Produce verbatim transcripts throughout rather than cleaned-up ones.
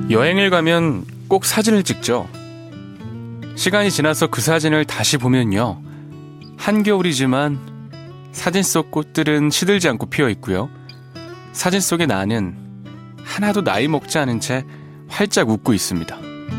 여행을 가면 꼭 사진을 찍죠. 시간이 지나서 그 사진을 다시 보면요, 한겨울이지만 사진 속 꽃들은 시들지 않고 피어 있고요, 사진 속의 나는 하나도 나이 먹지 않은 채 활짝 웃고 있습니다.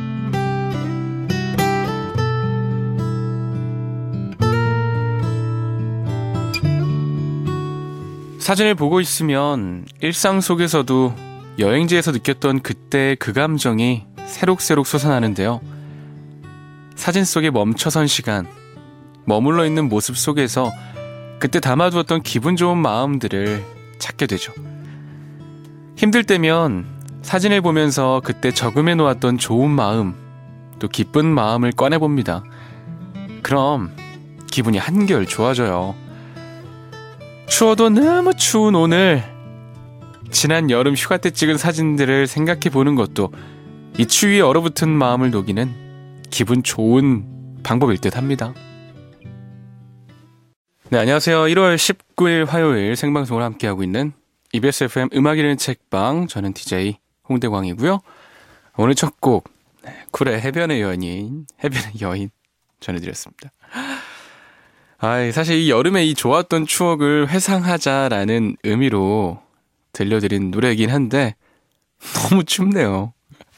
사진을 보고 있으면 일상 속에서도 여행지에서 느꼈던 그때의 그 감정이 새록새록 솟아나는데요. 사진 속에 멈춰선 시간, 머물러 있는 모습 속에서 그때 담아두었던 기분 좋은 마음들을 찾게 되죠. 힘들 때면 사진을 보면서 그때 저금해 놓았던 좋은 마음, 또 기쁜 마음을 꺼내봅니다. 그럼 기분이 한결 좋아져요. 추워도 너무 추운 오늘, 지난 여름 휴가 때 찍은 사진들을 생각해 보는 것도 이 추위에 얼어붙은 마음을 녹이는 기분 좋은 방법일 듯 합니다. 네, 안녕하세요. 일월 십구일 화요일 생방송을 함께하고 있는 이비에스 에프엠 음악 읽는 책방, 저는 디제이 홍대광이고요. 오늘 첫 곡, 네, 쿨의 해변의 여인, 해변의 여인 전해드렸습니다. 아, 사실 이 여름에 이 좋았던 추억을 회상하자라는 의미로 들려드린 노래이긴 한데 너무 춥네요.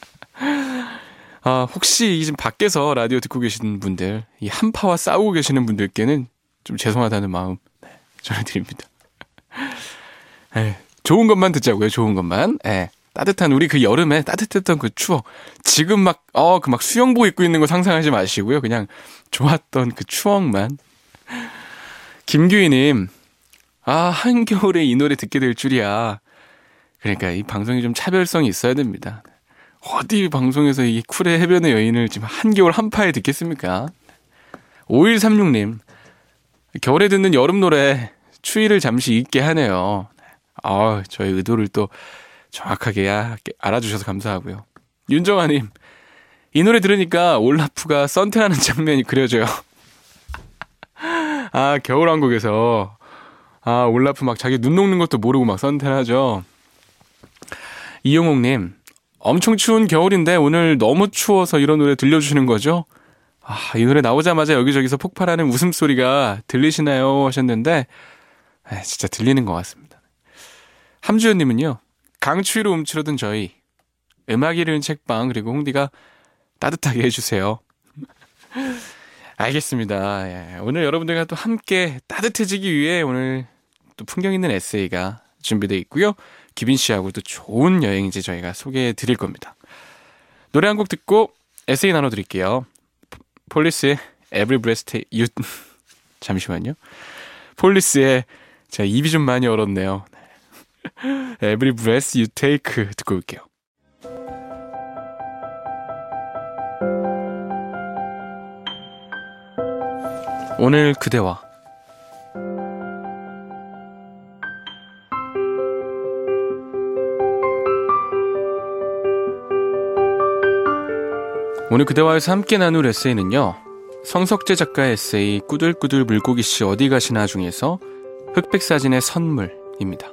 아, 혹시 지금 밖에서 라디오 듣고 계시는 분들, 이 한파와 싸우고 계시는 분들께는 좀 죄송하다는 마음, 네, 전해드립니다. 에이, 좋은 것만 듣자고요. 좋은 것만. 에, 따뜻한 우리 그 여름에 따뜻했던 그 추억, 지금 막 어, 그 막 수영복 입고 있는 거 상상하지 마시고요. 그냥 좋았던 그 추억만. 김규희님, 아, 한겨울에 이 노래 듣게 될 줄이야. 그러니까 이 방송이 좀 차별성이 있어야 됩니다. 어디 방송에서 이 쿨의 해변의 여인을 지금 한겨울 한파에 듣겠습니까? 오일삼육님, 겨울에 듣는 여름 노래 추위를 잠시 잊게 하네요. 아, 저의 의도를 또 정확하게 알아주셔서 감사하고요. 윤정아님, 이 노래 들으니까 올라프가 선탠하는 장면이 그려져요. 아, 겨울왕국에서 아, 올라프 막 자기 눈 녹는 것도 모르고 막 선탠하죠. 이용옥님, 엄청 추운 겨울인데 오늘 너무 추워서 이런 노래 들려주시는 거죠? 아, 이 노래 나오자마자 여기저기서 폭발하는 웃음소리가 들리시나요? 하셨는데, 아, 진짜 들리는 것 같습니다. 함주연님은요, 강추위로 움츠러든 저희, 음악 읽는 책방, 그리고 홍디가 따뜻하게 해주세요. 알겠습니다. 예, 오늘 여러분들과 또 함께 따뜻해지기 위해 오늘 또 풍경 있는 에세이가 준비되어 있고요. 기빈 씨하고 또 좋은 여행지 저희가 소개해 드릴 겁니다. 노래 한 곡 듣고 에세이 나눠드릴게요. 폴리스의 Every Breath You 잠시만요. 폴리스의, 제가 입이 좀 많이 얼었네요. Every Breath You Take 듣고 올게요. 오늘 그대와 오늘 그대와에서 함께 나눌 에세이는요, 성석재 작가의 에세이 꾸들꾸들 물고기씨 어디 가시나 중에서 흑백사진의 선물입니다.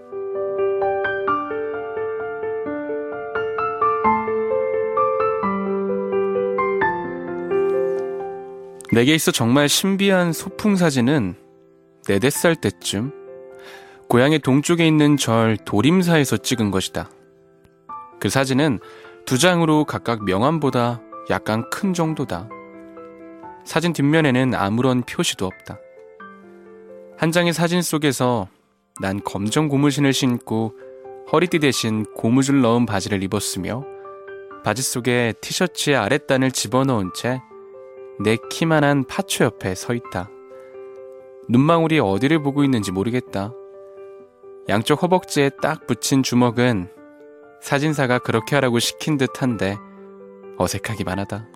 내게 있어 정말 신비한 소풍사진은 네댓 살 때쯤 고향의 동쪽에 있는 절 도림사에서 찍은 것이다. 그 사진은 두 장으로 각각 명암보다 약간 큰 정도다. 사진 뒷면에는 아무런 표시도 없다. 한 장의 사진 속에서 난 검정 고무신을 신고 허리띠 대신 고무줄 넣은 바지를 입었으며 바지 속에 티셔츠의 아랫단을 집어넣은 채 내 키만한 파초 옆에 서 있다. 눈망울이 어디를 보고 있는지 모르겠다. 양쪽 허벅지에 딱 붙인 주먹은 사진사가 그렇게 하라고 시킨 듯한데 어색하기만 하다.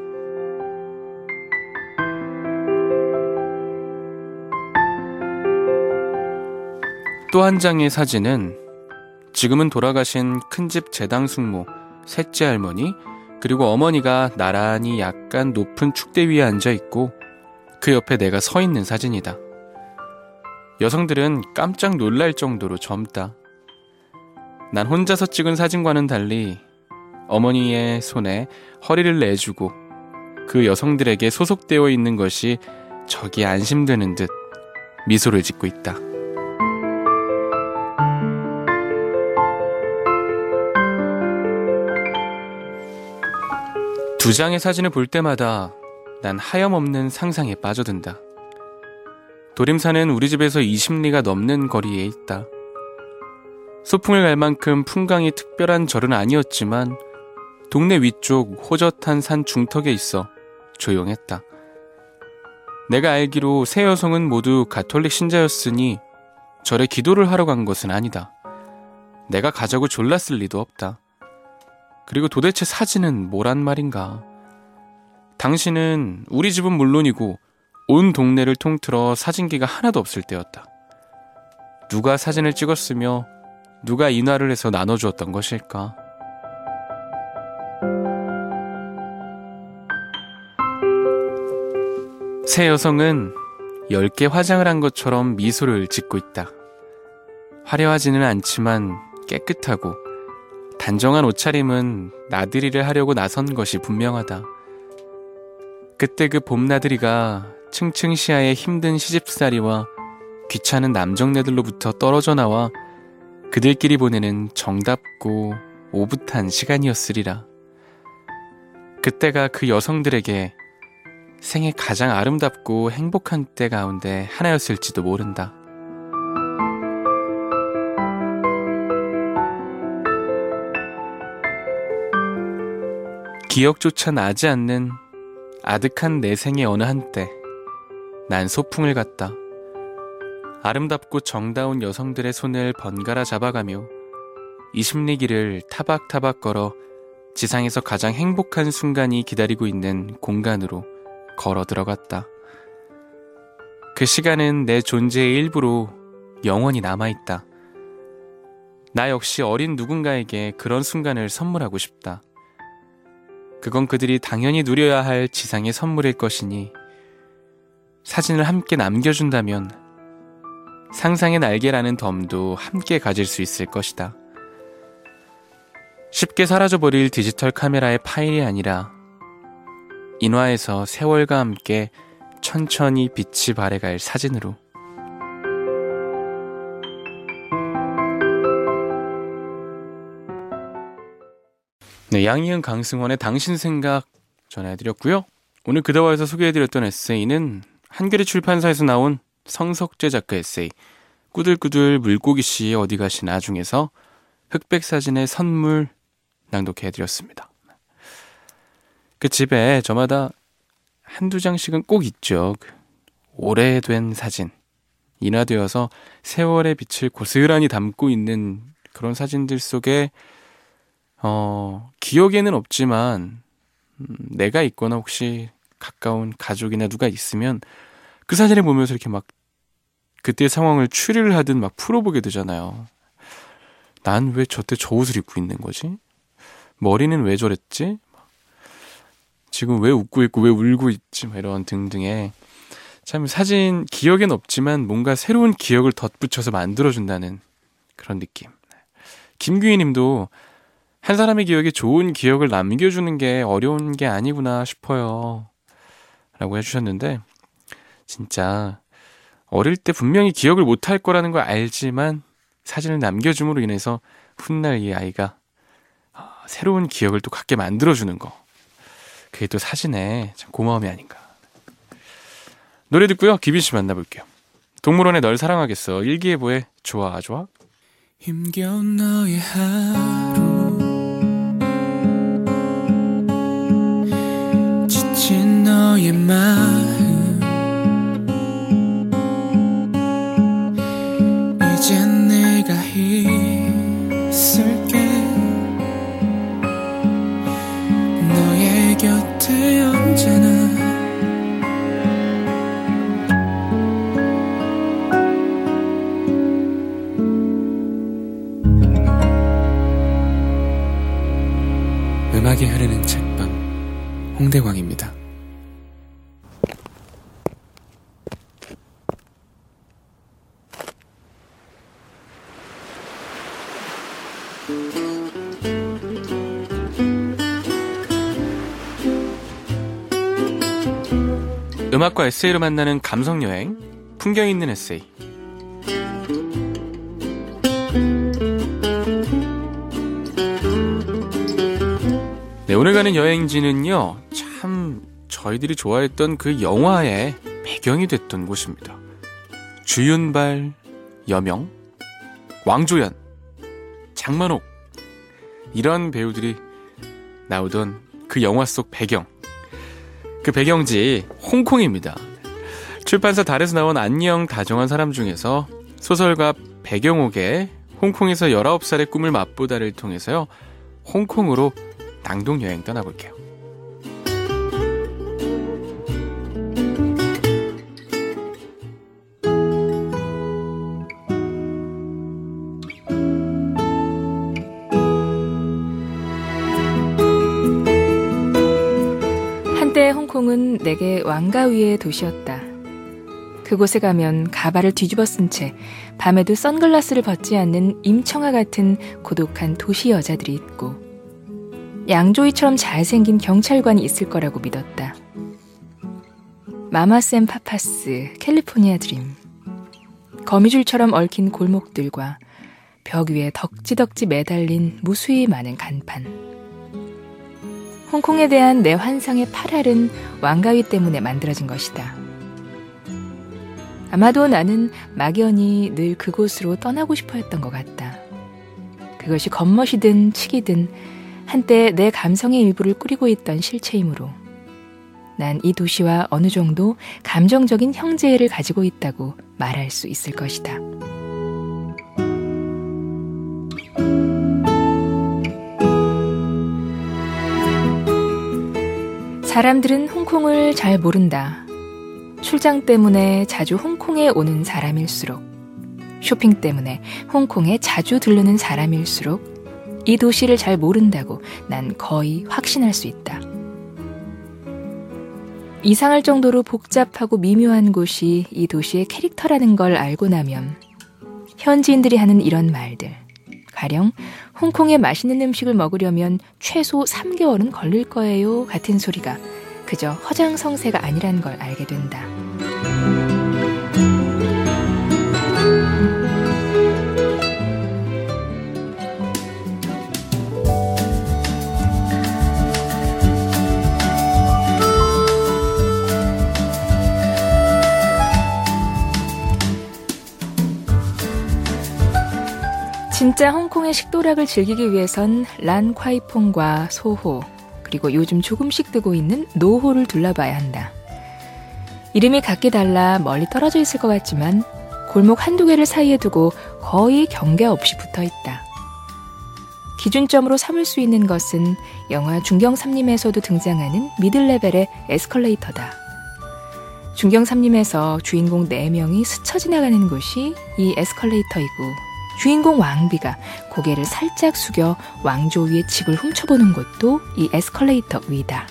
또 한 장의 사진은 지금은 돌아가신 큰집 재당 숙모 셋째 할머니, 그리고 어머니가 나란히 약간 높은 축대 위에 앉아있고 그 옆에 내가 서 있는 사진이다. 여성들은 깜짝 놀랄 정도로 젊다. 난 혼자서 찍은 사진과는 달리 어머니의 손에 허리를 내주고 그 여성들에게 소속되어 있는 것이 저기 안심되는 듯 미소를 짓고 있다. 두 장의 사진을 볼 때마다 난 하염없는 상상에 빠져든다. 도림사는 우리 집에서 이십 리가 넘는 거리에 있다. 소풍을 갈 만큼 풍광이 특별한 절은 아니었지만 동네 위쪽 호젓한 산 중턱에 있어 조용했다. 내가 알기로 세 여성은 모두 가톨릭 신자였으니 절에 기도를 하러 간 것은 아니다. 내가 가자고 졸랐을 리도 없다. 그리고 도대체 사진은 뭐란 말인가? 당시는 우리 집은 물론이고 온 동네를 통틀어 사진기가 하나도 없을 때였다. 누가 사진을 찍었으며 누가 인화를 해서 나눠주었던 것일까? 새 여성은 열 개 화장을 한 것처럼 미소를 짓고 있다. 화려하지는 않지만 깨끗하고 단정한 옷차림은 나들이를 하려고 나선 것이 분명하다. 그때 그 봄나들이가 층층시야의 힘든 시집살이와 귀찮은 남정네들로부터 떨어져 나와 그들끼리 보내는 정답고 오붓한 시간이었으리라. 그때가 그 여성들에게 생애 가장 아름답고 행복한 때 가운데 하나였을지도 모른다. 기억조차 나지 않는 아득한 내 생의 어느 한때 난 소풍을 갔다. 아름답고 정다운 여성들의 손을 번갈아 잡아가며 이십 리 길을 타박타박 걸어 지상에서 가장 행복한 순간이 기다리고 있는 공간으로 걸어 들어갔다. 그 시간은 내 존재의 일부로 영원히 남아있다. 나 역시 어린 누군가에게 그런 순간을 선물하고 싶다. 그건 그들이 당연히 누려야 할 지상의 선물일 것이니 사진을 함께 남겨준다면 상상의 날개라는 덤도 함께 가질 수 있을 것이다. 쉽게 사라져버릴 디지털 카메라의 파일이 아니라 인화에서 세월과 함께 천천히 빛이 발해갈 사진으로. 네, 양희은 강승원의 당신 생각 전해드렸고요. 오늘 그다와에서 소개해드렸던 에세이는 한겨레 출판사에서 나온 성석재 작가 에세이 꾸들꾸들 물고기씨 어디 가시나 중에서 흑백 사진의 선물 낭독해드렸습니다. 그 집에 저마다 한두 장씩은 꼭 있죠. 그 오래된 사진, 인화되어서 세월의 빛을 고스란히 담고 있는 그런 사진들 속에 어, 기억에는 없지만 음, 내가 있거나 혹시 가까운 가족이나 누가 있으면 그 사진을 보면서 이렇게 막 그때의 상황을 추리를 하듯 막 풀어보게 되잖아요. 난 왜 저때 저 옷을 입고 있는 거지? 머리는 왜 저랬지? 지금 왜 웃고 있고 왜 울고 있지? 이런 등등의 참 사진 기억엔 없지만 뭔가 새로운 기억을 덧붙여서 만들어준다는 그런 느낌. 김규희 님도 한 사람의 기억에 좋은 기억을 남겨주는 게 어려운 게 아니구나 싶어요 라고 해주셨는데, 진짜 어릴 때 분명히 기억을 못할 거라는 걸 알지만 사진을 남겨줌으로 인해서 훗날 이 아이가 새로운 기억을 또 갖게 만들어주는 거, 그게 또 사진의 참 고마움이 아닌가. 노래 듣고요, 기빈씨 만나볼게요. 동물원의 널 사랑하겠어, 일기예보의 좋아 좋아. 힘겨운 너의 하루, 지친 너의 마음, 이젠 내가 있을게, 너의 곁에 언제나. 음악이 흐르는 책방, 홍대광입니다. 음악과 에세이로 만나는 감성여행, 풍경 있는 에세이. 네, 오늘 가는 여행지는요, 참 저희들이 좋아했던 그 영화의 배경이 됐던 곳입니다. 주윤발, 여명, 왕조연, 장만옥, 이런 배우들이 나오던 그 영화 속 배경, 그 배경지 홍콩입니다. 출판사 달에서 나온 안녕 다정한 사람 중에서 소설가 배경옥의 홍콩에서 열아홉 살의 꿈을 맛보다를 통해서요, 홍콩으로 낭독여행 떠나볼게요. 한때 홍콩은 내게 왕가 위의 도시였다. 그곳에 가면 가발을 뒤집어 쓴 채 밤에도 선글라스를 벗지 않는 임청아 같은 고독한 도시 여자들이 있고, 양조위처럼 잘생긴 경찰관이 있을 거라고 믿었다. 마마쌤 파파스, 캘리포니아 드림. 거미줄처럼 얽힌 골목들과 벽 위에 덕지덕지 매달린 무수히 많은 간판. 홍콩에 대한 내 환상의 팔알은 왕가위 때문에 만들어진 것이다. 아마도 나는 막연히 늘 그곳으로 떠나고 싶어 했던 것 같다. 그것이 겉멋이든 치기든 한때 내 감성의 일부를 꾸리고 있던 실체이므로 난 이 도시와 어느 정도 감정적인 형제를 가지고 있다고 말할 수 있을 것이다. 사람들은 홍콩을 잘 모른다. 출장 때문에 자주 홍콩에 오는 사람일수록, 쇼핑 때문에 홍콩에 자주 들르는 사람일수록 이 도시를 잘 모른다고 난 거의 확신할 수 있다. 이상할 정도로 복잡하고 미묘한 곳이 이 도시의 캐릭터라는 걸 알고 나면 현지인들이 하는 이런 말들, 가령 홍콩에 맛있는 음식을 먹으려면 최소 삼 개월은 걸릴 거예요 같은 소리가 그저 허장성세가 아니란 걸 알게 된다. 진짜 홍콩의 식도락을 즐기기 위해선 란콰이퐁과 소호, 그리고 요즘 조금씩 뜨고 있는 노호를 둘러봐야 한다. 이름이 각기 달라 멀리 떨어져 있을 것 같지만 골목 한두 개를 사이에 두고 거의 경계 없이 붙어있다. 기준점으로 삼을 수 있는 것은 영화 중경삼림에서도 등장하는 미들레벨의 에스컬레이터다. 중경삼림에서 주인공 네 명이 스쳐 지나가는 곳이 이 에스컬레이터이고, 주인공 왕비가 고개를 살짝 숙여 왕조 위의 집을 훔쳐보는 곳도 이 에스컬레이터 위다.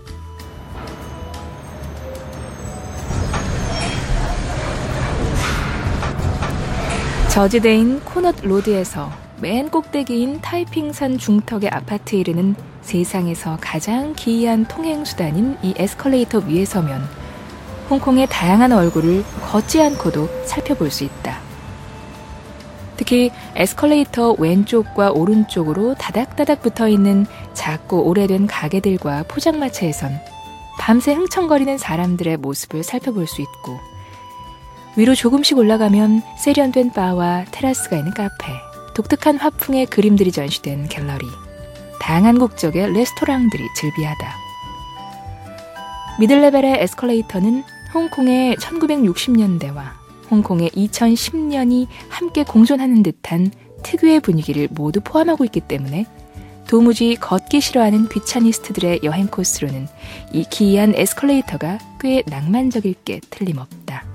저지대인 코넛 로드에서 맨 꼭대기인 타이핑산 중턱의 아파트에 이르는 세상에서 가장 기이한 통행수단인 이 에스컬레이터 위에 서면 홍콩의 다양한 얼굴을 걷지 않고도 살펴볼 수 있다. 특히 에스컬레이터 왼쪽과 오른쪽으로 다닥다닥 붙어있는 작고 오래된 가게들과 포장마차에선 밤새 흥청거리는 사람들의 모습을 살펴볼 수 있고, 위로 조금씩 올라가면 세련된 바와 테라스가 있는 카페, 독특한 화풍의 그림들이 전시된 갤러리, 다양한 국적의 레스토랑들이 즐비하다. 미들레벨의 에스컬레이터는 홍콩의 천구백육십 년대와 홍콩의 이천십 년이 함께 공존하는 듯한 특유의 분위기를 모두 포함하고 있기 때문에 도무지 걷기 싫어하는 귀차니스트들의 여행 코스로는 이 기이한 에스컬레이터가 꽤 낭만적일 게 틀림없다.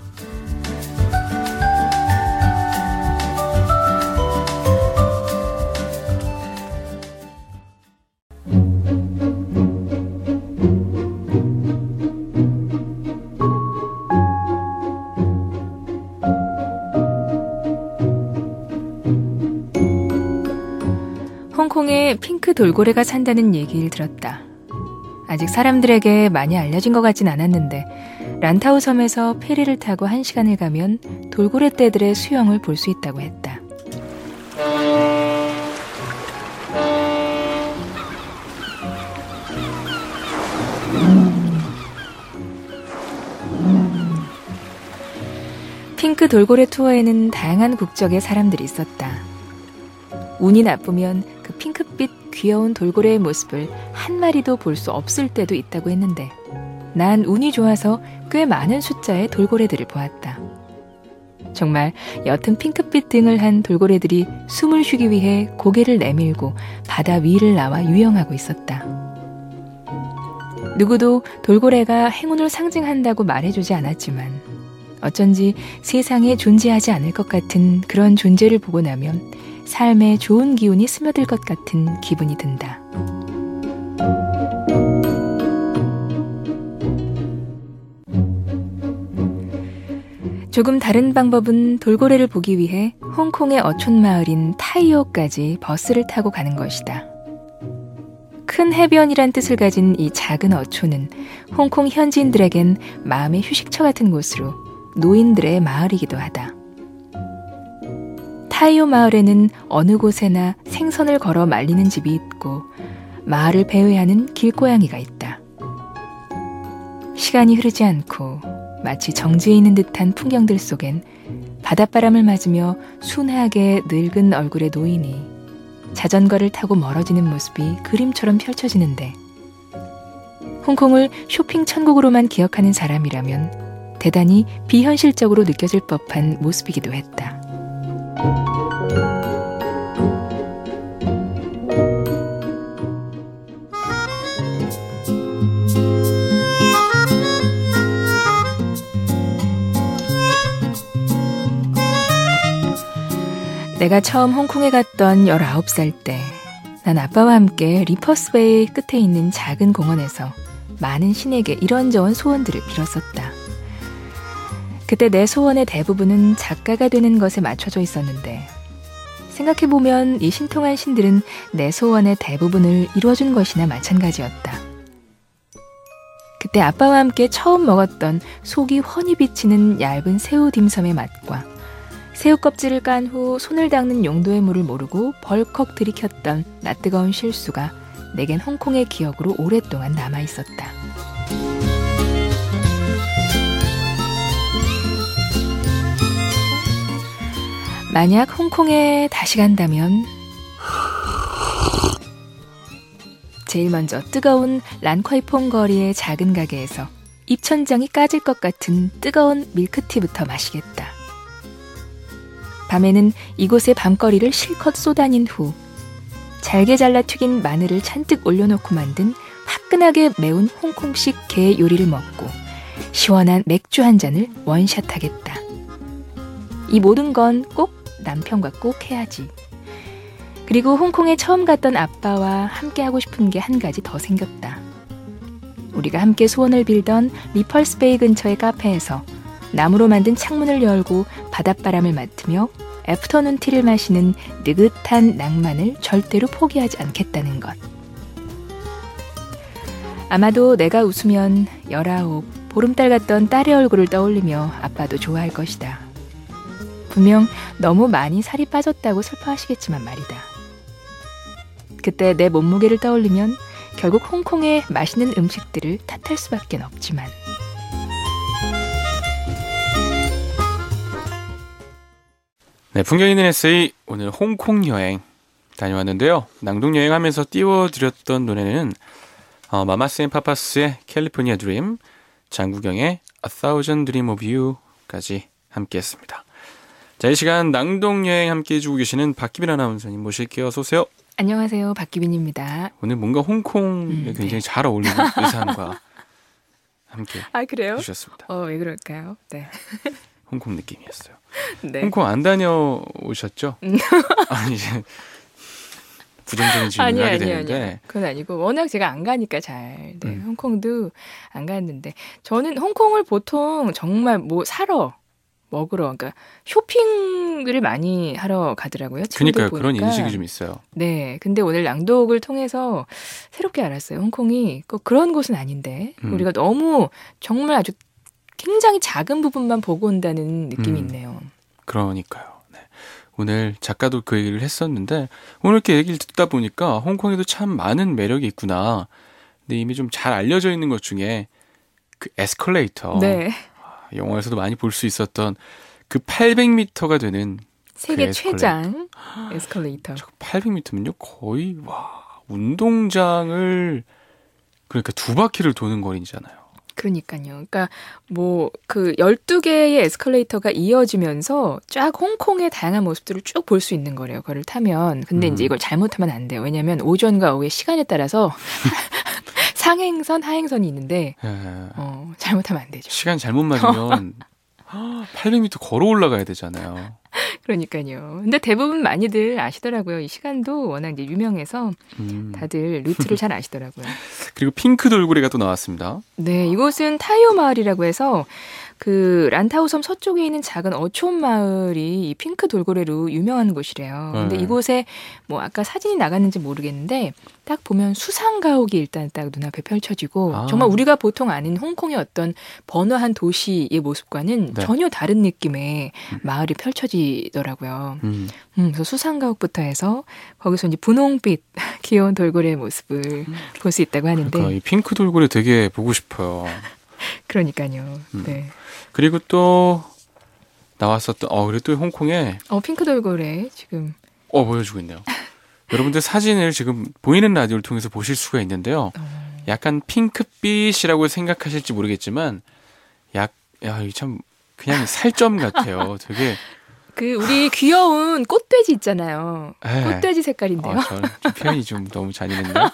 홍콩에 핑크 돌고래가 산다는 얘기를 들었다. 아직 사람들에게 많이 알려진 것 같진 않았는데 란타우 섬에서 페리를 타고 한 시간을 가면 돌고래 떼들의 수영을 볼 수 있다고 했다. 핑크 돌고래 투어에는 다양한 국적의 사람들이 있었다. 운이 나쁘면 그 핑크빛 귀여운 돌고래의 모습을 한 마리도 볼 수 없을 때도 있다고 했는데 난 운이 좋아서 꽤 많은 숫자의 돌고래들을 보았다. 정말 옅은 핑크빛 등을 한 돌고래들이 숨을 쉬기 위해 고개를 내밀고 바다 위를 나와 유영하고 있었다. 누구도 돌고래가 행운을 상징한다고 말해주지 않았지만 어쩐지 세상에 존재하지 않을 것 같은 그런 존재를 보고 나면 삶에 좋은 기운이 스며들 것 같은 기분이 든다. 조금 다른 방법은 돌고래를 보기 위해 홍콩의 어촌 마을인 타이오까지 버스를 타고 가는 것이다. 큰 해변이란 뜻을 가진 이 작은 어촌은 홍콩 현지인들에겐 마음의 휴식처 같은 곳으로 노인들의 마을이기도 하다. 타이오 마을에는 어느 곳에나 생선을 걸어 말리는 집이 있고 마을을 배회하는 길고양이가 있다. 시간이 흐르지 않고 마치 정지해 있는 듯한 풍경들 속엔 바닷바람을 맞으며 순하게 늙은 얼굴의 노인이 자전거를 타고 멀어지는 모습이 그림처럼 펼쳐지는데 홍콩을 쇼핑 천국으로만 기억하는 사람이라면 대단히 비현실적으로 느껴질 법한 모습이기도 했다. 내가 처음 홍콩에 갔던 열아홉 살 때, 난 아빠와 함께 리퍼스베이 끝에 있는 작은 공원에서 많은 신에게 이런저런 소원들을 빌었었다. 그때 내 소원의 대부분은 작가가 되는 것에 맞춰져 있었는데 생각해보면 이 신통한 신들은 내 소원의 대부분을 이루어준 것이나 마찬가지였다. 그때 아빠와 함께 처음 먹었던 속이 훤히 비치는 얇은 새우 딤섬의 맛과 새우 껍질을 깐 후 손을 닦는 용도의 물을 모르고 벌컥 들이켰던 낯뜨거운 실수가 내겐 홍콩의 기억으로 오랫동안 남아있었다. 만약 홍콩에 다시 간다면 제일 먼저 뜨거운 란콰이퐁 거리의 작은 가게에서 입천장이 까질 것 같은 뜨거운 밀크티부터 마시겠다. 밤에는 이곳의 밤거리를 실컷 쏘다닌 후 잘게 잘라 튀긴 마늘을 잔뜩 올려놓고 만든 화끈하게 매운 홍콩식 게 요리를 먹고 시원한 맥주 한 잔을 원샷하겠다. 이 모든 건 꼭 남편과 꼭 해야지. 그리고 홍콩에 처음 갔던 아빠와 함께 하고 싶은 게 한 가지 더 생겼다. 우리가 함께 소원을 빌던 리펄스베이 근처의 카페에서 나무로 만든 창문을 열고 바닷바람을 맡으며 애프터눈 티를 마시는 느긋한 낭만을 절대로 포기하지 않겠다는 것. 아마도 내가 웃으면 열아홉, 보름달 같던 딸의 얼굴을 떠올리며 아빠도 좋아할 것이다. 분명 너무 많이 살이 빠졌다고 슬퍼하시겠지만 말이다. 그때 내 몸무게를 떠올리면 결국 홍콩의 맛있는 음식들을 탓할 수밖에 없지만 네, 풍경 있는 에세이 오늘 홍콩 여행 다녀왔는데요. 낭독 여행하면서 띄워드렸던 노래는 어, 마마스 앤 파파스의 캘리포니아 드림, 장국영의 A Thousand Dream of You까지 함께했습니다. 자, 이 시간 낭독 여행 함께해 주고 계시는 박기빈 아나운서님 모실게요. 어서 오세요. 안녕하세요, 박기빈입니다. 오늘 뭔가 홍콩에 음, 굉장히 네. 잘 어울리는 의상과 함께 아, 그래요? 해주셨습니다. 어, 왜 그럴까요? 네. 홍콩 느낌이었어요. 네. 홍콩 안 다녀오셨죠? 아니, 이제 부정적인 질문을 아니, 하게 아니, 되는데. 아니. 그건 아니고 워낙 제가 안 가니까 잘. 네, 음. 홍콩도 안 갔는데 저는 홍콩을 보통 정말 뭐 사러 먹으러, 그러니까 쇼핑을 많이 하러 가더라고요. 그러니까요. 보니까. 그런 인식이 좀 있어요. 네, 근데 오늘 낭독을 통해서 새롭게 알았어요. 홍콩이 꼭 그런 곳은 아닌데 음. 우리가 너무 정말 아주 굉장히 작은 부분만 보고 온다는 느낌이 음. 있네요. 그러니까요. 네. 오늘 작가도 그 얘기를 했었는데 오늘 이렇게 얘기를 듣다 보니까 홍콩에도 참 많은 매력이 있구나. 근데 이미 좀 잘 알려져 있는 것 중에 그 에스컬레이터. 네. 영화에서도 많이 볼 수 있었던 그 팔백 미터가 되는 세계 그 최장 에스컬레이터. 팔백 미터면요 거의 와 운동장을 그러니까 두 바퀴를 도는 거리잖아요. 그러니까요. 그러니까 뭐 그 열두 개의 에스컬레이터가 이어지면서 쫙 홍콩의 다양한 모습들을 쭉 볼 수 있는 거래요. 그걸 타면. 근데 음. 이제 이걸 잘못하면 안 돼요. 왜냐하면 오전과 오후의 시간에 따라서 상행선, 하행선이 있는데 예. 어, 잘못하면 안 되죠. 시간 잘못 맞으면 팔백 미터 걸어 올라가야 되잖아요. 그러니까요. 근데 대부분 많이들 아시더라고요. 이 시간도 워낙 이제 유명해서 음. 다들 루트를 잘 아시더라고요. 그리고 핑크 돌고래가 또 나왔습니다. 네, 이곳은 타이오 마을이라고 해서 그 란타오섬 서쪽에 있는 작은 어촌 마을이 이 핑크 돌고래로 유명한 곳이래요. 근데 네. 이곳에 뭐 아까 사진이 나갔는지 모르겠는데 딱 보면 수상 가옥이 일단 딱 눈앞에 펼쳐지고 아. 정말 우리가 보통 아는 홍콩의 어떤 번화한 도시의 모습과는 네. 전혀 다른 느낌의 마을이 펼쳐지더라고요. 음. 음, 그래서 수상 가옥부터 해서 거기서 이제 분홍빛 귀여운 돌고래의 모습을 볼 수 있다고 하는데 그러니까 이 핑크 돌고래 되게 보고 싶어요. 그러니까요. 음. 네. 그리고 또 나왔었던 어 그리고 또 홍콩에 어 핑크 돌고래 지금 어 보여주고 있네요. 여러분들 사진을 지금 보이는 라디오를 통해서 보실 수가 있는데요. 어, 약간 핑크빛이라고 생각하실지 모르겠지만 약 야, 이 참 그냥 살점 같아요. 되게 그 우리 귀여운 꽃돼지 있잖아요. 에. 꽃돼지 색깔인데요. 아, 저는 좀 표현이 좀 너무 잔인했네요.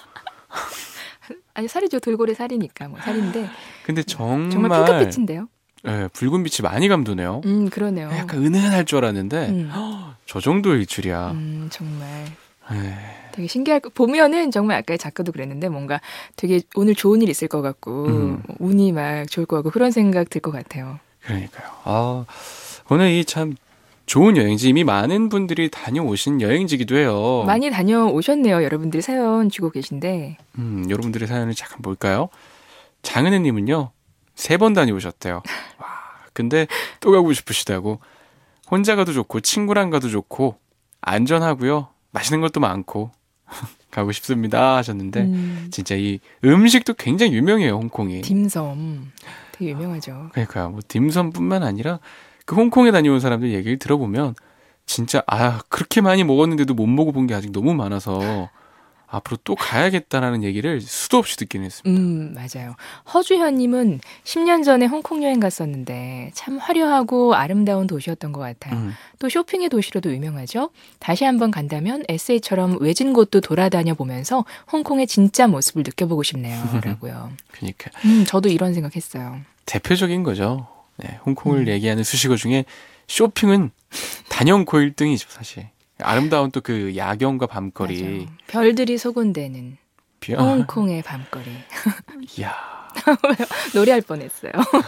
아니 살이죠. 돌고래 살이니까 뭐 살인데 근데 정말, 정말 핑크빛인데요. 예, 붉은 빛이 많이 감도네요. 음 그러네요. 약간 은은할 줄 알았는데 음, 저 정도일 줄이야. 음 정말 에. 되게 신기할 거 보면은 정말 아까 작가도 그랬는데 뭔가 되게 오늘 좋은 일 있을 것 같고 음. 운이 막 좋을 것 같고 그런 생각 들 것 같아요. 그러니까요. 아, 오늘 이 참 좋은 여행지 이미 많은 분들이 다녀오신 여행지기도 해요. 많이 다녀오셨네요. 여러분들이 사연 주고 계신데 음, 여러분들의 사연을 잠깐 볼까요? 장은혜님은요 세 번 다녀오셨대요. 와, 근데 또 가고 싶으시다고. 혼자 가도 좋고 친구랑 가도 좋고 안전하고요. 맛있는 것도 많고 가고 싶습니다 하셨는데 음, 진짜 이 음식도 굉장히 유명해요 홍콩이. 딤섬 되게 유명하죠. 그러니까요. 뭐 딤섬뿐만 아니라 그 홍콩에 다녀온 사람들 얘기를 들어보면 진짜 아 그렇게 많이 먹었는데도 못 먹어본 게 아직 너무 많아서 앞으로 또 가야겠다라는 얘기를 수도 없이 듣긴 했습니다. 음, 맞아요. 허주현님은 십 년 전에 홍콩 여행 갔었는데 참 화려하고 아름다운 도시였던 것 같아요. 음. 또 쇼핑의 도시로도 유명하죠. 다시 한번 간다면 에세이처럼 외진 곳도 돌아다녀 보면서 홍콩의 진짜 모습을 느껴보고 싶네요. 라고요. 그러니까 음, 저도 이런 생각했어요. 대표적인 거죠. 네, 홍콩을 음. 얘기하는 수식어 중에 쇼핑은 단연코 일 등이죠 사실. 아름다운 또 그 야경과 밤거리. 맞아. 별들이 소곤대는 비- 홍콩의 밤거리. 이야, 노래할 뻔했어요.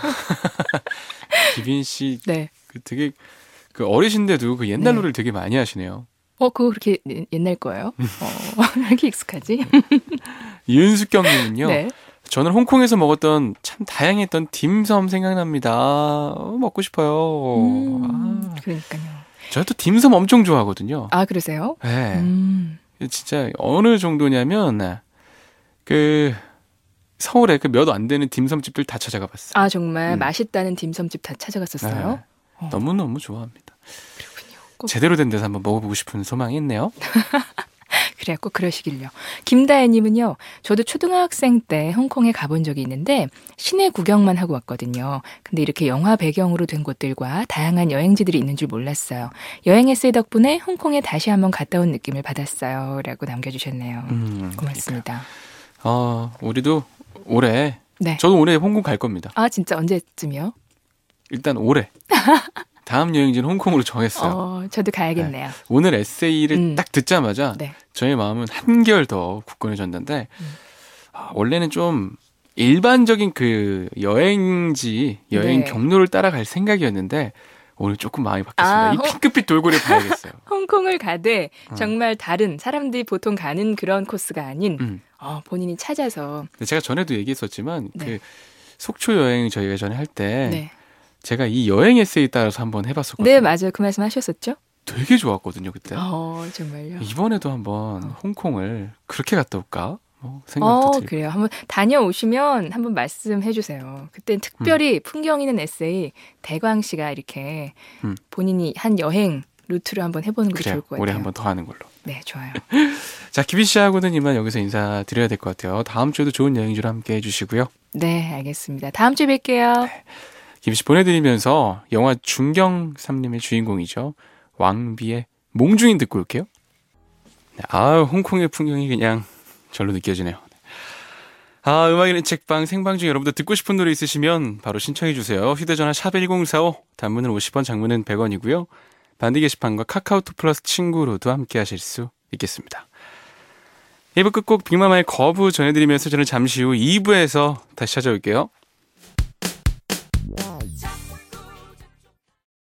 기빈 씨 네. 그 되게 그 어리신데도 그 옛날 네. 노래를 되게 많이 하시네요. 어, 그거 그렇게 옛- 옛날 거예요? 어, 왜 이렇게 익숙하지? 이은숙경님은요. 네. 저는 홍콩에서 먹었던 참 다양했던 딤섬 생각납니다. 어, 먹고 싶어요. 음, 아, 그러니까요. 저도 딤섬 엄청 좋아하거든요. 아, 그러세요? 네. 음. 진짜 어느 정도냐면 그 서울에 그 몇 안 되는 딤섬집들 다 찾아가 봤어요. 아, 정말 음. 맛있다는 딤섬집 다 찾아갔었어요? 어. 너무너무 좋아합니다. 그렇군요. 꼭 제대로 된 데서 한번 먹어보고 싶은 소망이 있네요. 그래야 꼭 그러시길요. 김다혜님은요. 저도 초등학생 때 홍콩에 가본 적이 있는데 시내 구경만 하고 왔거든요. 근데 이렇게 영화 배경으로 된 곳들과 다양한 여행지들이 있는 줄 몰랐어요. 여행 에세이 덕분에 홍콩에 다시 한번 갔다 온 느낌을 받았어요. 라고 남겨주셨네요. 음, 고맙습니다. 어, 우리도 올해 네. 저도 올해 홍콩 갈 겁니다. 아, 진짜 언제쯤이요? 일단 올해 다음 여행지는 홍콩으로 정했어요. 어, 저도 가야겠네요. 오늘 에세이를 음. 딱 듣자마자 네. 저의 마음은 한결 더 굳건해졌는데 음. 아, 원래는 좀 일반적인 그 여행지 여행 네. 경로를 따라갈 생각이었는데 오늘 조금 마음이 바뀌었습니다. 아, 이 홍- 핑크빛 돌고래 봐야겠어요. 홍콩을 가되 어. 정말 다른 사람들이 보통 가는 그런 코스가 아닌 음. 어, 본인이 찾아서 근데 제가 전에도 얘기했었지만 네. 그 속초 여행 저희가 예전에 할 때 네. 제가 이 여행 에세이 따라서 한번 해봤었거든요. 네, 맞아요. 그 말씀 하셨었죠? 되게 좋았거든요, 그때. 어, 정말요. 이번에도 한번 어. 홍콩을 그렇게 갔다 올까? 뭐 생각도 어, 들고. 그래요. 한번 다녀오시면 한번 말씀해 주세요. 그땐 특별히 음. 풍경 있는 에세이 대광 씨가 이렇게 음. 본인이 한 여행 루트를 한번 해보는 것도 그래요. 좋을 것 같아요. 올해 한번 더 하는 걸로. 네, 좋아요. 자, 기빈 씨하고는 이만 여기서 인사드려야 될 것 같아요. 다음 주에도 좋은 여행지로 함께 해주시고요. 네, 알겠습니다. 다음 주에 뵐게요. 네. 기빈 씨 보내드리면서 영화 중경삼림의 주인공이죠. 왕비의 몽중인 듣고 올게요. 네, 아, 홍콩의 풍경이 그냥 절로 느껴지네요. 아, 음악이는 책방 생방 중 여러분들 듣고 싶은 노래 있으시면 바로 신청해 주세요. 휴대전화 샵 일공사오, 단문은 오십 원, 장문은 백 원이고요. 반디 게시판과 카카오톡 플러스 친구로도 함께 하실 수 있겠습니다. 일 부 끝곡 빅마마의 거부 전해드리면서 저는 잠시 후 이 부에서 다시 찾아올게요.